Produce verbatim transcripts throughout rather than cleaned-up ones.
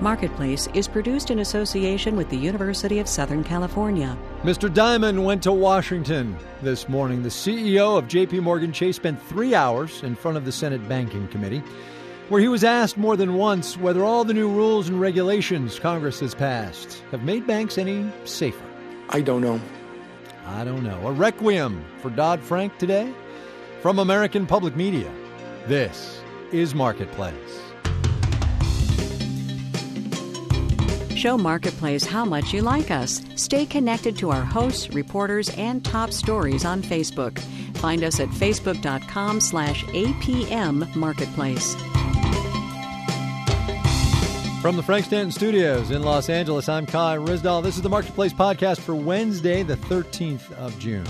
Marketplace is produced in association with the University of Southern California. Mister Dimon went to Washington this morning. The C E O of J P Morgan Chase spent three hours in front of the Senate Banking Committee, where he was asked more than once whether all the new rules and regulations Congress has passed have made banks any safer. I don't know. I don't know. A requiem for Dodd-Frank today? From American Public Media, this is Marketplace. Show Marketplace how much you like us. Stay connected to our hosts, reporters, and top stories on Facebook. Find us at facebook.com slash APM Marketplace. From the Frank Stanton Studios in Los Angeles, I'm Kai Ryssdal. This is the Marketplace podcast for Wednesday, the thirteenth of June.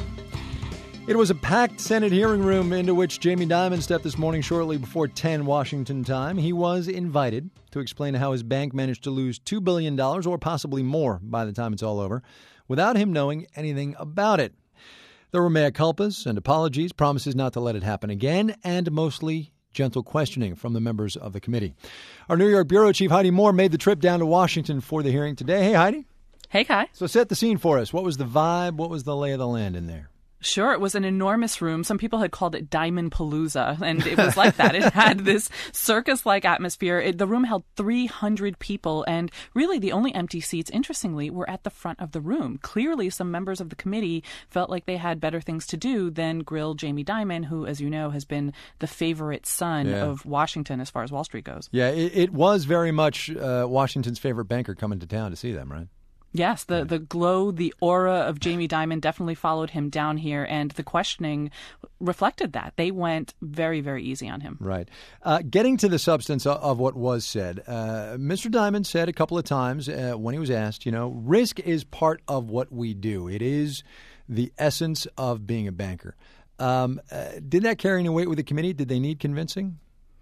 It was a packed Senate hearing room into which Jamie Dimon stepped this morning shortly before ten Washington time. He was invited to explain how his bank managed to lose two billion dollars or possibly more by the time it's all over without him knowing anything about it. There were mea culpas and apologies, promises not to let it happen again, and mostly gentle questioning from the members of the committee. Our New York bureau chief, Heidi Moore, made the trip down to Washington for the hearing today. Hey, Heidi. Hey, Kai. So set the scene for us. What was the vibe? What was the lay of the land in there? Sure, it was an enormous room. Some people had called it Dimon Palooza, and it was like that. It had this circus-like atmosphere. It, the room held three hundred people, and really the only empty seats, interestingly, were at the front of the room. Clearly, some members of the committee felt like they had better things to do than grill Jamie Dimon, who, as you know, has been the favorite son yeah. of Washington as far as Wall Street goes. Yeah, it, it was very much uh, Washington's favorite banker coming to town to see them, right? Yes, the, the glow, the aura of Jamie Dimon definitely followed him down here, and the questioning reflected that. They went very, very easy on him. Right. Uh, getting to the substance of, of what was said, uh, Mister Dimon said a couple of times uh, when he was asked, you know, risk is part of what we do. It is the essence of being a banker. Um, uh, did that carry any weight with the committee? Did they need convincing?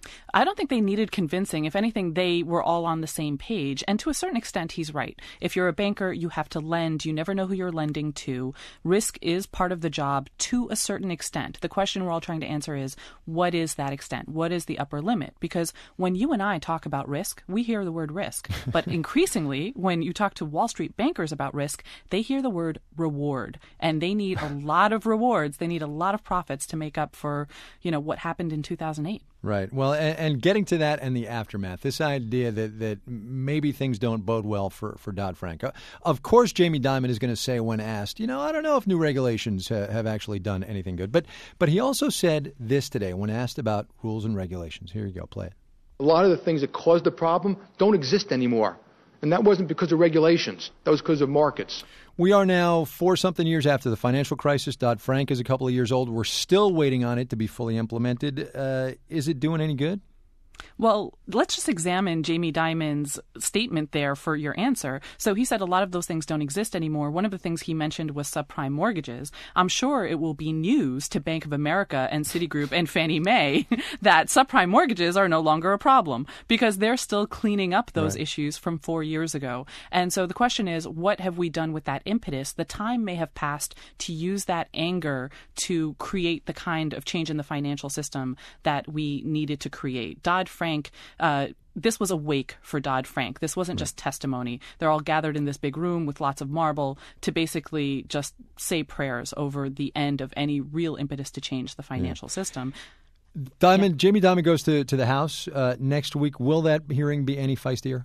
I don't think they needed convincing. If anything, they were all on the same page. And to a certain extent, he's right. If you're a banker, you have to lend. You never know who you're lending to. Risk is part of the job to a certain extent. The question we're all trying to answer is, what is that extent? What is the upper limit? Because when you and I talk about risk, we hear the word risk. But increasingly, when you talk to Wall Street bankers about risk, they hear the word reward. And they need a lot of rewards. They need a lot of profits to make up for, you know, what happened in two thousand eight. Right. Well, and, and getting to that and the aftermath, this idea that, that maybe things don't bode well for, for Dodd-Frank. Uh, of course, Jamie Dimon is going to say when asked, you know, I don't know if new regulations ha- have actually done anything good. But but he also said this today when asked about rules and regulations. Here you go. Play it. A lot of the things that caused the problem don't exist anymore. And that wasn't because of regulations. That was because of markets. We are now four-something years after the financial crisis. Dodd-Frank is a couple of years old. We're still waiting on it to be fully implemented. Uh, is it doing any good? Well, let's just examine Jamie Dimon's statement there for your answer. So he said a lot of those things don't exist anymore. One of the things he mentioned was subprime mortgages. I'm sure it will be news to Bank of America and Citigroup and Fannie Mae that subprime mortgages are no longer a problem because they're still cleaning up those right. issues from four years ago. And so the question is, what have we done with that impetus? The time may have passed to use that anger to create the kind of change in the financial system that we needed to create. Dodd-Frank Uh, this was a wake for Dodd-Frank. This wasn't just testimony. They're all gathered in this big room with lots of marble to basically just say prayers over the end of any real impetus to change the financial yeah. system. Dimon, yeah. Jamie Dimon goes to, to the House uh, next week. Will that hearing be any feistier?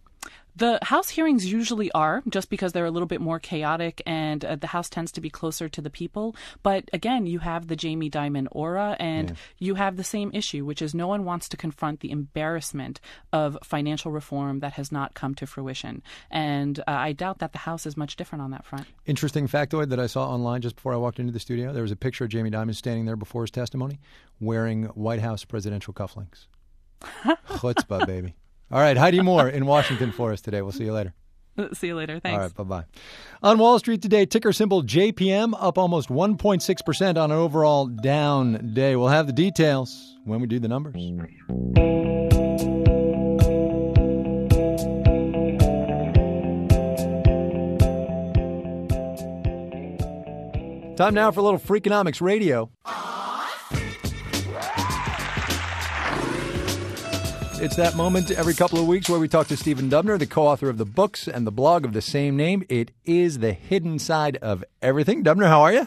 The House hearings usually are, just because they're a little bit more chaotic and uh, the House tends to be closer to the people. But again, you have the Jamie Dimon aura and yeah. you have the same issue, which is no one wants to confront the embarrassment of financial reform that has not come to fruition. And uh, I doubt that the House is much different on that front. Interesting factoid that I saw online just before I walked into the studio. There was a picture of Jamie Dimon standing there before his testimony wearing White House presidential cufflinks. Chutzpah, baby. All right, Heidi Moore in Washington for us today. We'll see you later. See you later. Thanks. All right, bye-bye. On Wall Street today, ticker symbol J P M up almost one point six percent on an overall down day. We'll have the details when we do the numbers. Time now for a little Freakonomics Radio. It's that moment every couple of weeks where we talk to Stephen Dubner, the co-author of the books and the blog of the same name. It is The Hidden Side of Everything. Dubner, how are you?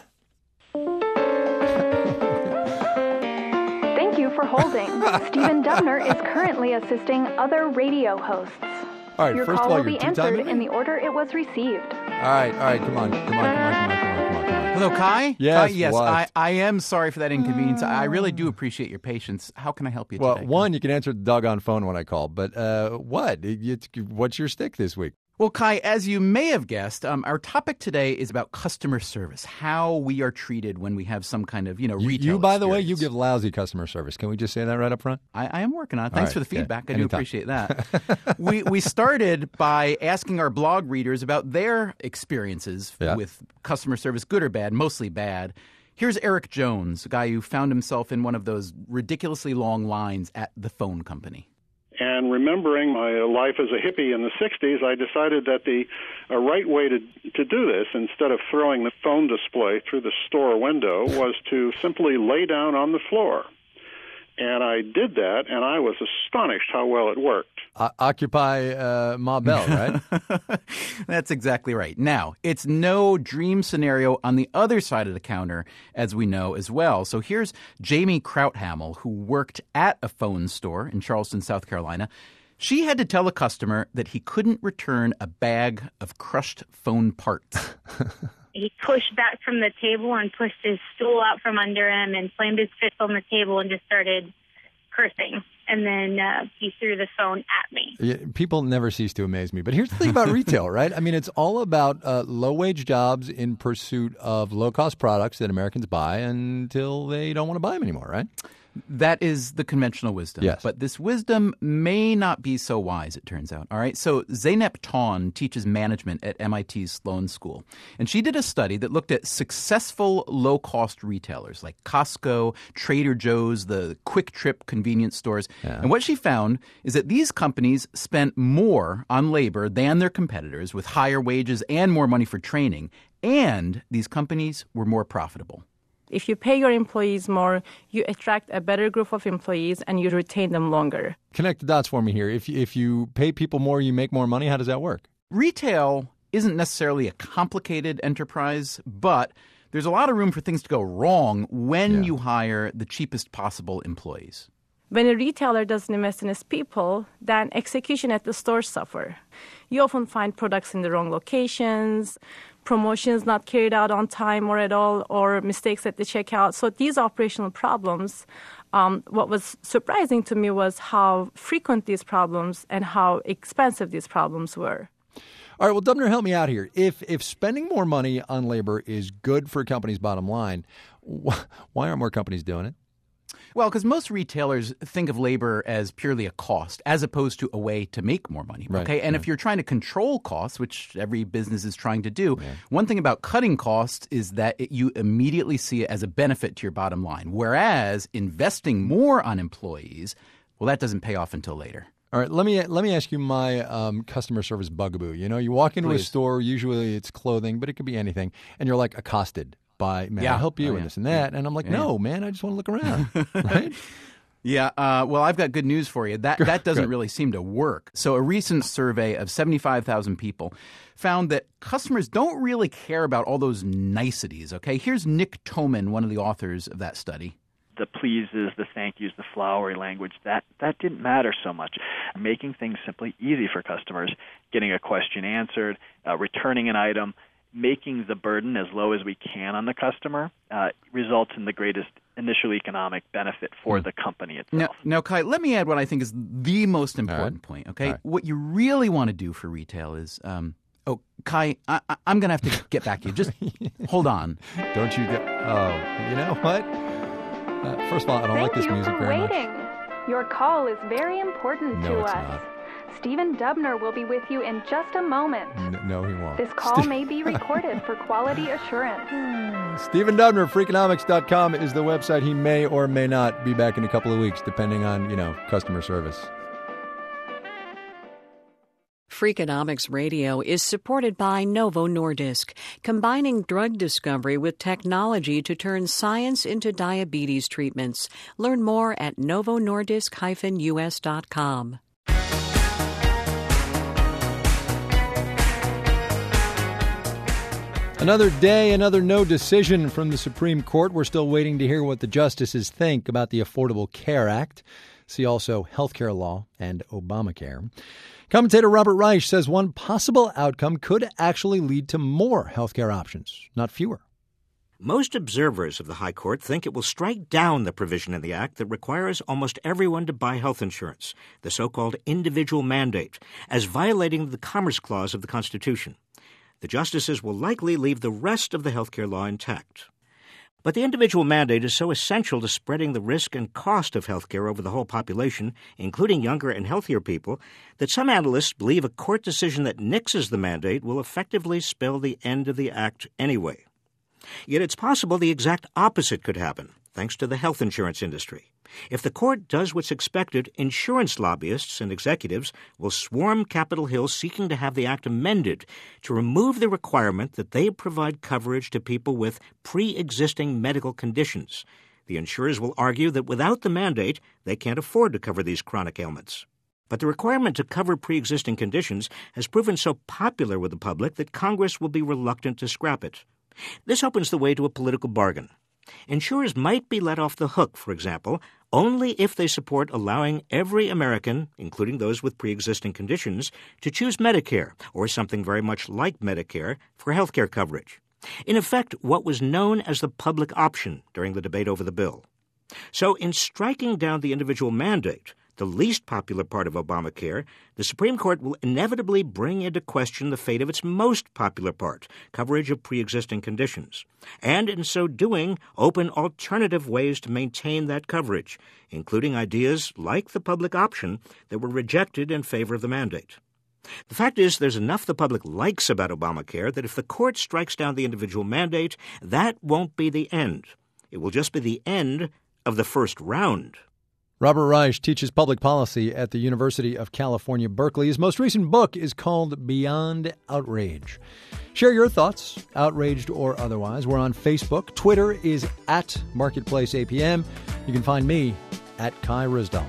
Thank you for holding. Stephen Dubner is currently assisting other radio hosts. All right, Your first call of all, will you're be answered two-timing in me? the order it was received. All right, all right, come on, come on, come on, come on, come on, come on, come on. Hello, Kai? Yes, Kai, yes, what? I, I am sorry for that inconvenience. I really do appreciate your patience. How can I help you Well, today? one, you can answer the doggone phone when I call, but uh, what? It- it's- what's your stick this week? Well, Kai, as you may have guessed, um, our topic today is about customer service, how we are treated when we have some kind of, you know, You, retail you, by the way, you experience. give lousy customer service. Can we just say that right up front? I, I am working on it. Thanks right, for the yeah, feedback. I do anytime. appreciate that. we we started by asking our blog readers about their experiences Yeah. with customer service, good or bad, mostly bad. Here's Eric Jones, a guy who found himself in one of those ridiculously long lines at the phone company. And remembering my life as a hippie in the sixties, I decided that the uh, right way to to do this, instead of throwing the phone display through the store window, was to simply lay down on the floor. And I did that, and I was astonished how well it worked. O- Occupy uh, Ma Bell, right? That's exactly right. Now, it's no dream scenario on the other side of the counter, as we know as well. So here's Jamie Krauthamel, who worked at a phone store in Charleston, South Carolina. She had to tell a customer that he couldn't return a bag of crushed phone parts. He pushed back from the table and pushed his stool out from under him and slammed his fist on the table and just started cursing. And then uh, he threw the phone at me. Yeah, people never cease to amaze me. But here's the thing about retail, right? I mean, it's all about uh, low-wage jobs in pursuit of low-cost products that Americans buy until they don't want to buy them anymore, right? That is the conventional wisdom. Yes. But this wisdom may not be so wise, it turns out. All right. So Zeynep Ton teaches management at M I T's Sloan School. And she did a study that looked at successful low-cost retailers like Costco, Trader Joe's, the Quick Trip convenience stores. Yeah. And what she found is that these companies spent more on labor than their competitors, with higher wages and more money for training. And these companies were more profitable. If you pay your employees more, you attract a better group of employees and you retain them longer. Connect the dots for me here. If if you pay people more, you make more money. How does that work? Retail isn't necessarily a complicated enterprise, but there's a lot of room for things to go wrong when Yeah. you hire the cheapest possible employees. When a retailer doesn't invest in its people, then execution at the stores suffer. You often find products in the wrong locations, promotions not carried out on time or at all, or mistakes at the checkout. So these operational problems, um, what was surprising to me was how frequent these problems and how expensive these problems were. All right, well, Dubner, help me out here. If if spending more money on labor is good for a company's bottom line, wh- why aren't more companies doing it? Well, because most retailers think of labor as purely a cost as opposed to a way to make more money. Right, Okay, and yeah. if you're trying to control costs, which every business is trying to do, one thing about cutting costs is that it, you immediately see it as a benefit to your bottom line. Whereas investing more on employees, well, that doesn't pay off until later. All right, let me let me ask you my um, customer service bugaboo. You know, you walk into Please. a store, usually it's clothing, but it could be anything, and you're like accosted by, man, Yeah. I'll help you Oh, and yeah. this and that. And I'm like, Yeah. no, man, I just want to look around, right? Yeah, uh, well, I've got good news for you. That that doesn't Good. really seem to work. So a recent survey of seventy-five thousand people found that customers don't really care about all those niceties, okay? Here's Nick Toman, one of the authors of that study. The pleases, the thank yous, the flowery language, that, that didn't matter so much. Making things simply easy for customers, getting a question answered, uh, returning an item, making the burden as low as we can on the customer uh, results in the greatest initial economic benefit for the company itself. Now, now, Kai, let me add what I think is the most important point, okay? All right. What you really want to do for retail is, um, oh, Kai, I, I, I'm going to have to get back to you. Just hold on. Don't you get? Oh, you know what? Uh, first of all, I don't Thank like this you music for very waiting. much. Your call is very important No, to it's us. not. Stephen Dubner will be with you in just a moment. N- no, he won't. This call Ste- may be recorded for quality assurance. Stephen Dubner, Freakonomics dot com is the website. He may or may not be back in a couple of weeks, depending on, you know, customer service. Freakonomics Radio is supported by Novo Nordisk, combining drug discovery with technology to turn science into diabetes treatments. Learn more at novo nordisk dash u s dot com. Another day, another no decision from the Supreme Court. We're still waiting to hear what the justices think about the Affordable Care Act. See also healthcare law and Obamacare. Commentator Robert Reich says one possible outcome could actually lead to more healthcare options, not fewer. Most observers of the High Court think it will strike down the provision in the Act that requires almost everyone to buy health insurance, the so-called individual mandate, as violating the Commerce Clause of the Constitution. The justices will likely leave the rest of the healthcare law intact. But the individual mandate is so essential to spreading the risk and cost of healthcare over the whole population, including younger and healthier people, that some analysts believe a court decision that nixes the mandate will effectively spell the end of the Act anyway. Yet it's possible the exact opposite could happen, thanks to the health insurance industry. If the court does what's expected, insurance lobbyists and executives will swarm Capitol Hill seeking to have the Act amended to remove the requirement that they provide coverage to people with pre-existing medical conditions. The insurers will argue that without the mandate, they can't afford to cover these chronic ailments. But the requirement to cover pre-existing conditions has proven so popular with the public that Congress will be reluctant to scrap it. This opens the way to a political bargain. Insurers might be let off the hook, for example, only if they support allowing every American, including those with pre-existing conditions, to choose Medicare or something very much like Medicare for health care coverage. In effect, what was known as the public option during the debate over the bill. So in striking down the individual mandate, the least popular part of Obamacare, the Supreme Court will inevitably bring into question the fate of its most popular part, coverage of pre-existing conditions, and in so doing, open alternative ways to maintain that coverage, including ideas like the public option that were rejected in favor of the mandate. The fact is, there's enough the public likes about Obamacare that if the court strikes down the individual mandate, that won't be the end. It will just be the end of the first round. Robert Reich teaches public policy at the University of California, Berkeley. His most recent book is called Beyond Outrage. Share your thoughts, outraged or otherwise. We're on Facebook. Twitter is at Marketplace A P M. You can find me at Kai Risdall.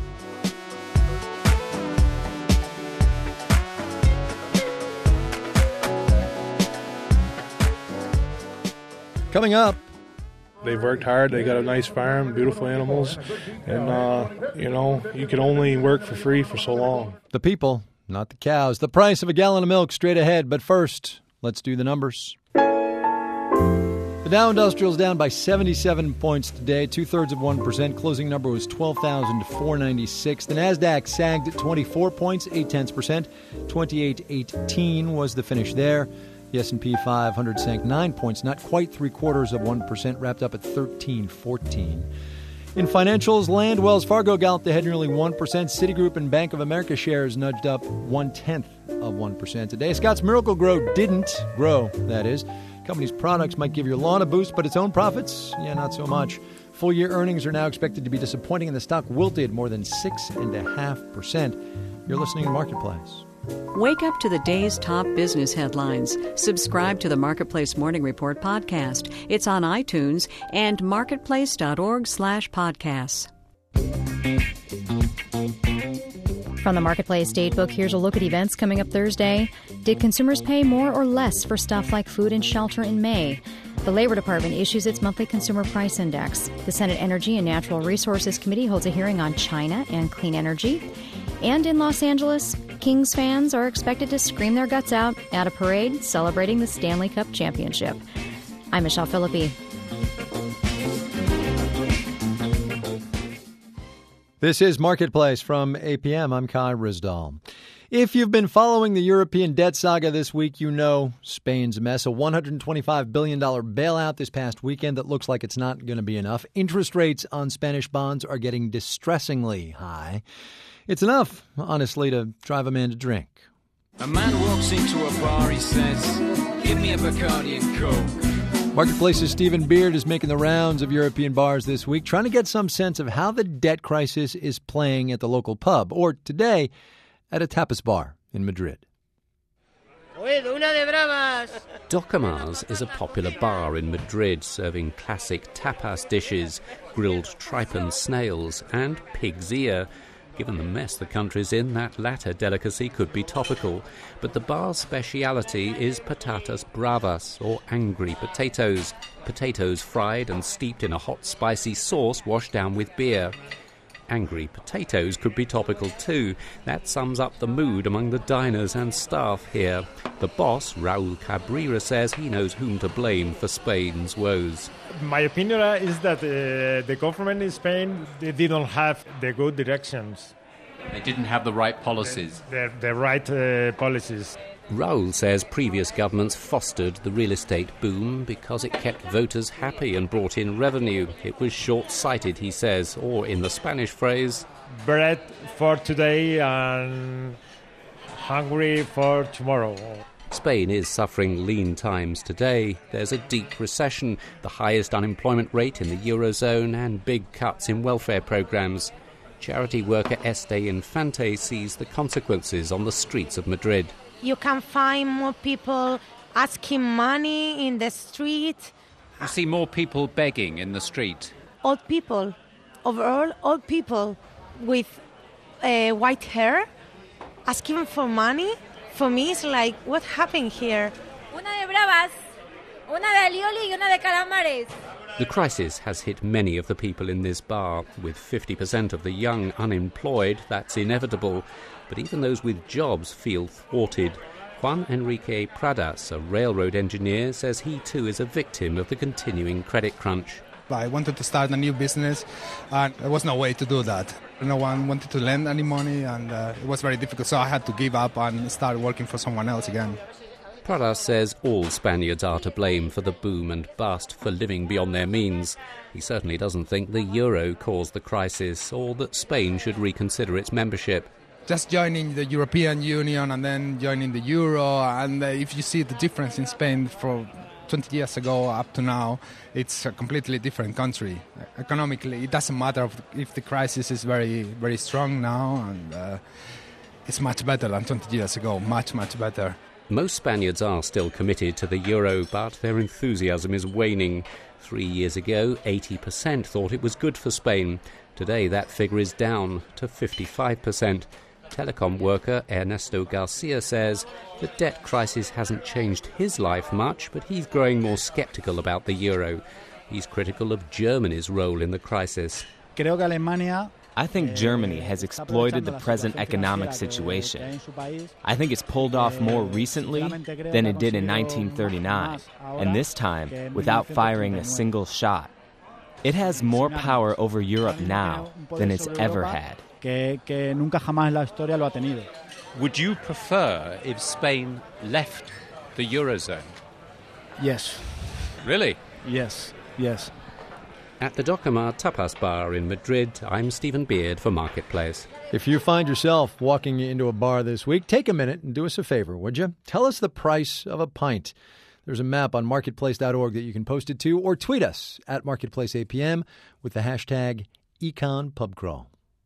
Coming up, they've worked hard. They got a nice farm, beautiful animals, and, uh, you know, you can only work for free for so long. The people, not the cows. The price of a gallon of milk straight ahead. But first, let's do the numbers. The Dow Industrial's down by seventy-seven points today, two-thirds of one percent. Closing number was twelve thousand four hundred ninety-six. The Nasdaq sagged at twenty-four points, eight-tenths percent. twenty-eight eighteen was the finish there. The S and P five hundred sank nine points, not quite three-quarters of one percent, wrapped up at thirteen fourteen. In financials, land, Wells Fargo galloped ahead nearly one percent. Citigroup and Bank of America shares nudged up one-tenth of one percent today. Scotts Miracle-Gro didn't grow, that is. Company's products might give your lawn a boost, but its own profits, yeah, not so much. Full-year earnings are now expected to be disappointing, and the stock wilted more than six point five percent. You're listening to Marketplace. Wake up to the day's top business headlines. Subscribe to the Marketplace Morning Report podcast. It's on iTunes and marketplace.org slash podcasts. From the Marketplace Datebook, here's a look at events coming up Thursday. Did consumers pay more or less for stuff like food and shelter in May? The Labor Department issues its monthly consumer price index. The Senate Energy and Natural Resources Committee holds a hearing on China and clean energy. And in Los Angeles, Kings fans are expected to scream their guts out at a parade celebrating the Stanley Cup Championship. I'm Michelle Philippi. This is Marketplace from A P M. I'm Kai Risdall. If you've been following the European debt saga this week, you know Spain's a mess. A one hundred twenty-five billion dollars bailout this past weekend that looks like it's not going to be enough. Interest rates on Spanish bonds are getting distressingly high. It's enough, honestly, to drive a man to drink. A man walks into a bar, he says, "Give me a Bacardi and Coke." Marketplace's Stephen Beard is making the rounds of European bars this week, trying to get some sense of how the debt crisis is playing at the local pub, or today, at a tapas bar in Madrid. Docamars is a popular bar in Madrid serving classic tapas dishes, grilled tripe snails and pig's ear. Given the mess the country's in, that latter delicacy could be topical. But the bar's speciality is patatas bravas, or angry potatoes. Potatoes fried and steeped in a hot, spicy sauce washed down with beer. Angry potatoes could be topical too. That sums up the mood among the diners and staff here. The boss, Raul Cabrera, says he knows whom to blame for Spain's woes. My opinion is that uh, the government in Spain, they didn't have the good directions. They didn't have the right policies. The, the, the right uh, policies. Raul says previous governments fostered the real estate boom because it kept voters happy and brought in revenue. It was short-sighted, he says, or in the Spanish phrase, bread for today and hungry for tomorrow. Spain is suffering lean times today. There's a deep recession, the highest unemployment rate in the Eurozone, and big cuts in welfare programs. Charity worker Este Infante sees the consequences on the streets of Madrid. You can find more people asking money in the street. You see more people begging in the street. Old people, overall old people with uh, white hair asking for money. For me, it's like, what happened here? Una de bravas, una de alioli y una de calamares. The crisis has hit many of the people in this bar. With fifty percent of the young unemployed, that's inevitable. But even those with jobs feel thwarted. Juan Enrique Pradas, a railroad engineer, says he too is a victim of the continuing credit crunch. I wanted to start a new business, and there was no way to do that. No one wanted to lend any money, and uh, it was very difficult, so I had to give up and start working for someone else again. Pradas says all Spaniards are to blame for the boom and bust, for living beyond their means. He certainly doesn't think the euro caused the crisis, or that Spain should reconsider its membership. Just joining the European Union and then joining the euro, and uh, if you see the difference in Spain from twenty years ago up to now, it's a completely different country. Economically, it doesn't matter if the crisis is very, very strong now, and uh, it's much better than twenty years ago, much, much better. Most Spaniards are still committed to the euro, but their enthusiasm is waning. Three years ago, eighty percent thought it was good for Spain. Today, that figure is down to fifty-five percent. Telecom worker Ernesto Garcia says the debt crisis hasn't changed his life much, but he's growing more sceptical about the euro. He's critical of Germany's role in the crisis. I think Germany has exploited the present economic situation. I think it's pulled off more recently than it did in nineteen thirty-nine, and this time without firing a single shot. It has more power over Europe now than it's ever had. Would you prefer if Spain left the Eurozone? Yes. Really? Yes, yes. At the Docamar Tapas Bar in Madrid, I'm Stephen Beard for Marketplace. If you find yourself walking into a bar this week, take a minute and do us a favor, would you? Tell us the price of a pint. There's a map on marketplace dot org that you can post it to, or tweet us at Marketplace A P M with the hashtag EconPubCrawl.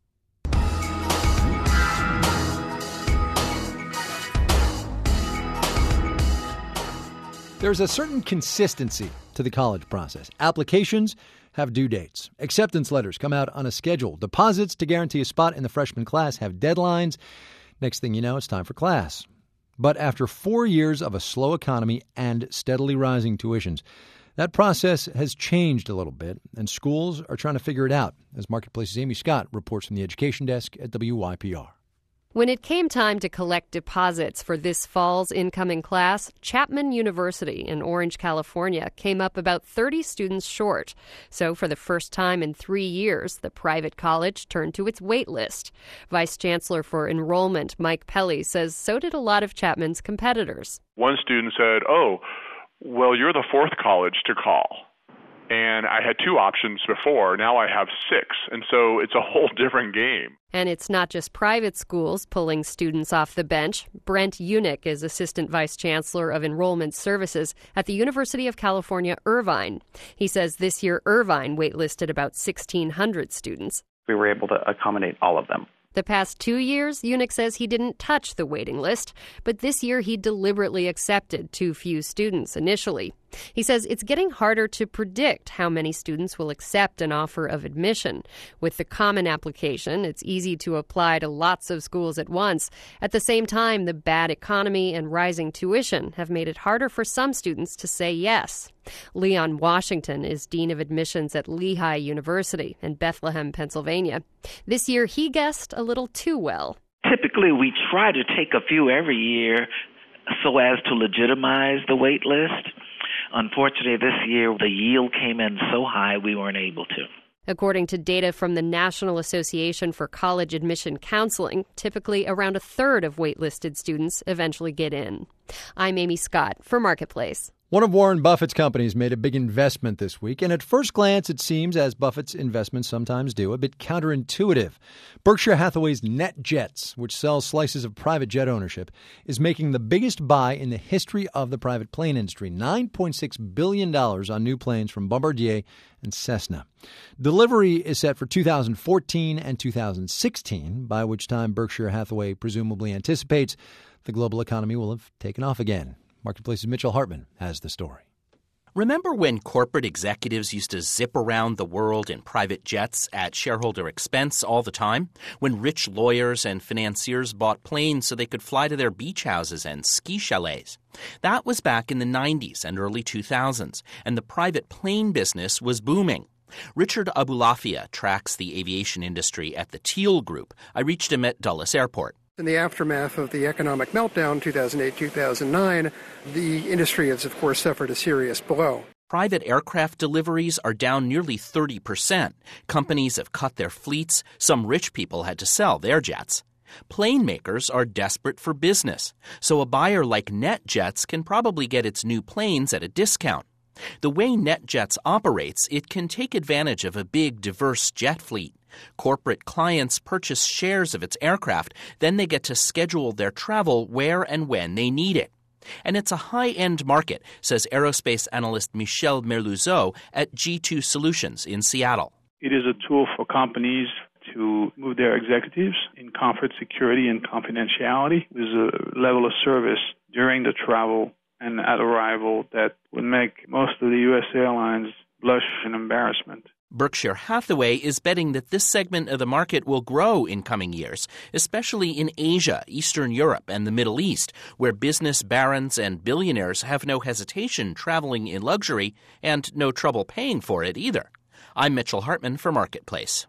There's a certain consistency to the college process. Applications have due dates. Acceptance letters come out on a schedule. Deposits to guarantee a spot in the freshman class have deadlines. Next thing you know, it's time for class. But after four years of a slow economy and steadily rising tuitions, that process has changed a little bit, and schools are trying to figure it out, as Marketplace's Amy Scott reports from the Education Desk at W Y P R. When it came time to collect deposits for this fall's incoming class, Chapman University in Orange, California, came up about thirty students short. So for the first time in three years, the private college turned to its wait list. Vice Chancellor for Enrollment Mike Pelley says so did a lot of Chapman's competitors. One student said, oh, well, you're the fourth college to call. And I had two options before. Now I have six. And so it's a whole different game. And it's not just private schools pulling students off the bench. Brent Unick is Assistant Vice Chancellor of Enrollment Services at the University of California, Irvine. He says this year Irvine waitlisted about sixteen hundred students. We were able to accommodate all of them. The past two years, Unick says he didn't touch the waiting list, but this year he deliberately accepted too few students initially. He says it's getting harder to predict how many students will accept an offer of admission. With the Common application, it's easy to apply to lots of schools at once. At the same time, the bad economy and rising tuition have made it harder for some students to say yes. Leon Washington is Dean of Admissions at Lehigh University in Bethlehem, Pennsylvania. This year, he guessed a little too well. Typically, we try to take a few every year so as to legitimize the wait list. Unfortunately, this year, the yield came in so high we weren't able to. According to data from the National Association for College Admission Counseling, typically around a third of waitlisted students eventually get in. I'm Amy Scott for Marketplace. One of Warren Buffett's companies made a big investment this week, and at first glance it seems, as Buffett's investments sometimes do, a bit counterintuitive. Berkshire Hathaway's NetJets, which sells slices of private jet ownership, is making the biggest buy in the history of the private plane industry, nine point six billion dollars on new planes from Bombardier and Cessna. Delivery is set for two thousand fourteen and two thousand sixteen, by which time Berkshire Hathaway presumably anticipates the global economy will have taken off again. Marketplace's Mitchell Hartman has the story. Remember when corporate executives used to zip around the world in private jets at shareholder expense all the time? When rich lawyers and financiers bought planes so they could fly to their beach houses and ski chalets? That was back in the nineties and early two thousands, and the private plane business was booming. Richard Abulafia tracks the aviation industry at the Teal Group. I reached him at Dulles Airport. In the aftermath of the economic meltdown, two thousand eight, two thousand nine, the industry has, of course, suffered a serious blow. Private aircraft deliveries are down nearly thirty percent. Companies have cut their fleets. Some rich people had to sell their jets. Plane makers are desperate for business, so a buyer like NetJets can probably get its new planes at a discount. The way NetJets operates, it can take advantage of a big, diverse jet fleet. Corporate clients purchase shares of its aircraft, then they get to schedule their travel where and when they need it. And it's a high-end market, says aerospace analyst Michel Merluzot at G two Solutions in Seattle. It is a tool for companies to move their executives in comfort, security, and confidentiality. There's a level of service during the travel and at arrival that would make most of the U S airlines blush in embarrassment. Berkshire Hathaway is betting that this segment of the market will grow in coming years, especially in Asia, Eastern Europe, and the Middle East, where business barons and billionaires have no hesitation traveling in luxury and no trouble paying for it either. I'm Mitchell Hartman for Marketplace.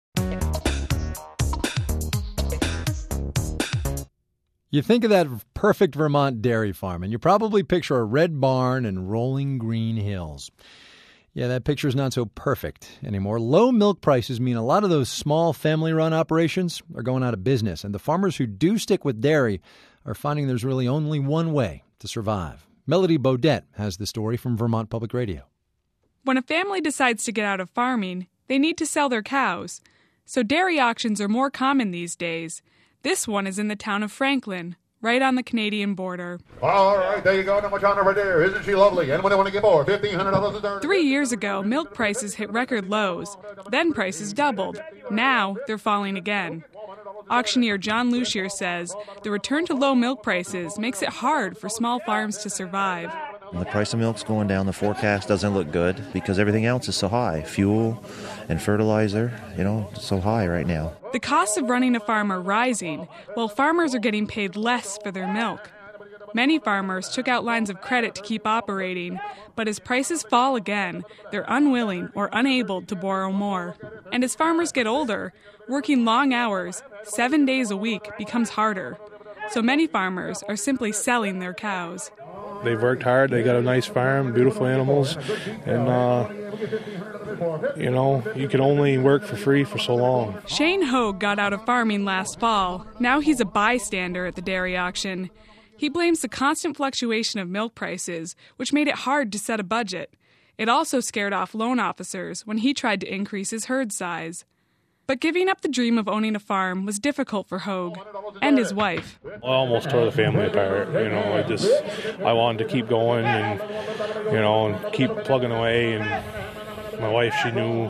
You think of that perfect Vermont dairy farm, and you probably picture a red barn and rolling green hills. Yeah, that picture's not so perfect anymore. Low milk prices mean a lot of those small family-run operations are going out of business, and the farmers who do stick with dairy are finding there's really only one way to survive. Melody Bodette has the story from Vermont Public Radio. When a family decides to get out of farming, they need to sell their cows. So dairy auctions are more common these days. This one is in the town of Franklin, right on the Canadian border. All right, there you go. Now much on over there. Isn't she lovely? Anyone want to get more? fifteen hundred dollars a darn. Three years ago, milk prices hit record lows. Then prices doubled. Now they're falling again. Auctioneer John Lucier says the return to low milk prices makes it hard for small farms to survive. The price of milk's going down. The forecast doesn't look good because everything else is so high. Fuel and fertilizer, you know, so high right now. The costs of running a farm are rising, while farmers are getting paid less for their milk. Many farmers took out lines of credit to keep operating, but as prices fall again, they're unwilling or unable to borrow more. And as farmers get older, working long hours, seven days a week, becomes harder. So many farmers are simply selling their cows. They've worked hard. They got a nice farm, beautiful animals, and, uh, you know, you can only work for free for so long. Shane Hogue got out of farming last fall. Now he's a bystander at the dairy auction. He blames the constant fluctuation of milk prices, which made it hard to set a budget. It also scared off loan officers when he tried to increase his herd size. But giving up the dream of owning a farm was difficult for Hogue and his wife. I almost tore the family apart. You know, I just, I wanted to keep going and, you know, and keep plugging away. And my wife, she knew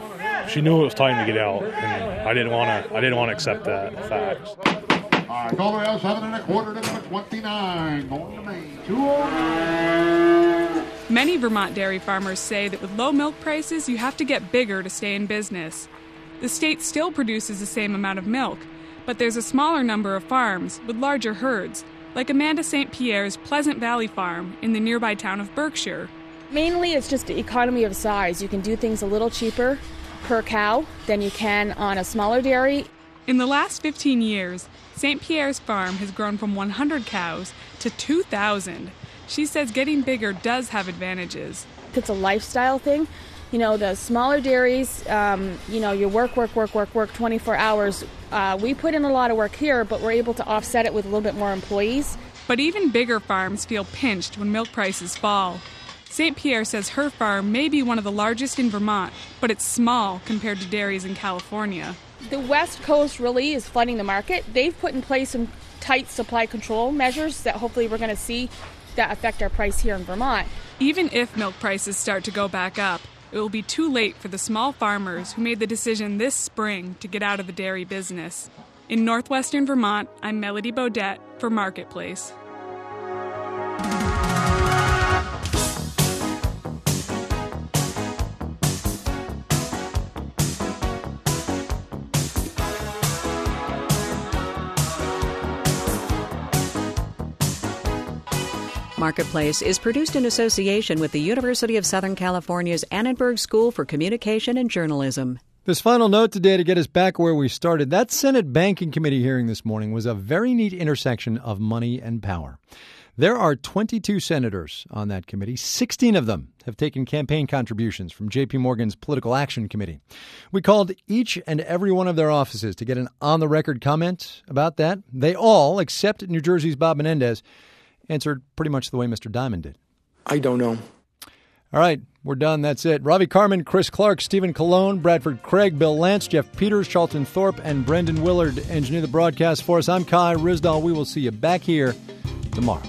she knew it was time to get out, and I didn't want to. I didn't want to accept that fact. All right, Colorado seven and a quarter to number twenty-nine. Going to Maine. two oh. Many Vermont dairy farmers say that with low milk prices, you have to get bigger to stay in business. The state still produces the same amount of milk, but there's a smaller number of farms with larger herds, like Amanda Saint Pierre's Pleasant Valley Farm in the nearby town of Berkshire. Mainly, it's just the economy of size. You can do things a little cheaper per cow than you can on a smaller dairy. In the last fifteen years, Saint Pierre's farm has grown from one hundred cows to two thousand. She says getting bigger does have advantages. It's a lifestyle thing. You know, the smaller dairies, um, you know, you work, work, work, work, work twenty-four hours. Uh, we put in a lot of work here, but we're able to offset it with a little bit more employees. But even bigger farms feel pinched when milk prices fall. Saint Pierre says her farm may be one of the largest in Vermont, but it's small compared to dairies in California. The West Coast really is flooding the market. They've put in place some tight supply control measures that hopefully we're going to see that affect our price here in Vermont. Even if milk prices start to go back up, it will be too late for the small farmers who made the decision this spring to get out of the dairy business. In northwestern Vermont, I'm Melody Bodette for Marketplace. Marketplace is produced in association with the University of Southern California's Annenberg School for Communication and Journalism. This final note today to get us back where we started. That Senate Banking Committee hearing this morning was a very neat intersection of money and power. There are twenty-two senators on that committee. sixteen of them have taken campaign contributions from J P. Morgan's Political Action Committee. We called each and every one of their offices to get an on-the-record comment about that. They all, except New Jersey's Bob Menendez, answered pretty much the way Mister Diamond did. I don't know. All right, we're done. That's it. Ravi Carmen, Chris Clark, Stephen Colon, Bradford Craig, Bill Lance, Jeff Peters, Charlton Thorpe, and Brendan Willard engineer the broadcast for us. I'm Kai Ryssdal. We will see you back here tomorrow.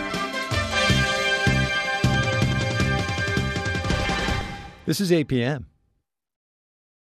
This is A P M.